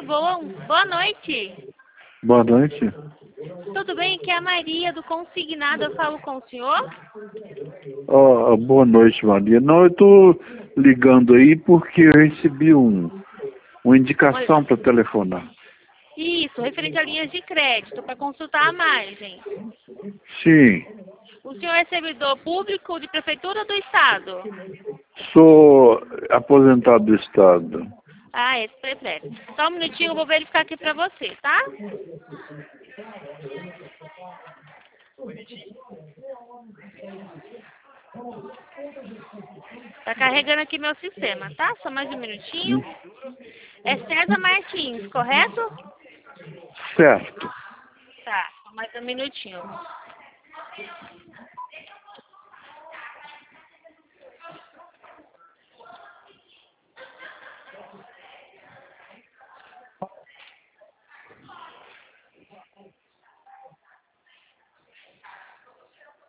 Boa noite. Boa noite. Tudo bem? Aqui é a Maria do Consignado. Eu falo com o senhor? Boa noite, Maria. Não, eu estou ligando aí porque eu recebi uma indicação para telefonar. Isso, referente a linhas de crédito, para consultar a margem. Sim, O senhor é servidor público de prefeitura ou do Estado? sou aposentado do Estado. Ah, esse prefere. Só um minutinho, eu vou verificar aqui para você, tá? Tá carregando aqui meu sistema, tá? Só mais um minutinho. É César Martins, correto? Certo. Tá, só mais um minutinho.